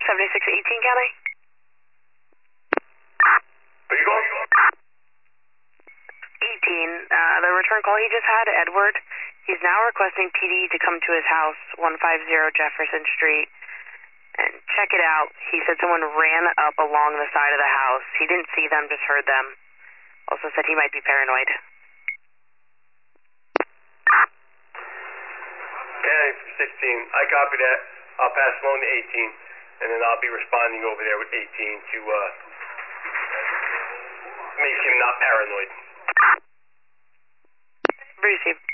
7618 County. Where you going? 18. The return call he just had, Edward, he's now requesting PD to come to his house, 150 Jefferson Street, and check it out. He said someone ran up along the side of the house. He didn't see them, just heard them. Also said he might be paranoid. Okay, 16. I copy that. I'll pass along to 18, and then I'll be responding over there with 18 to make him not paranoid. Received.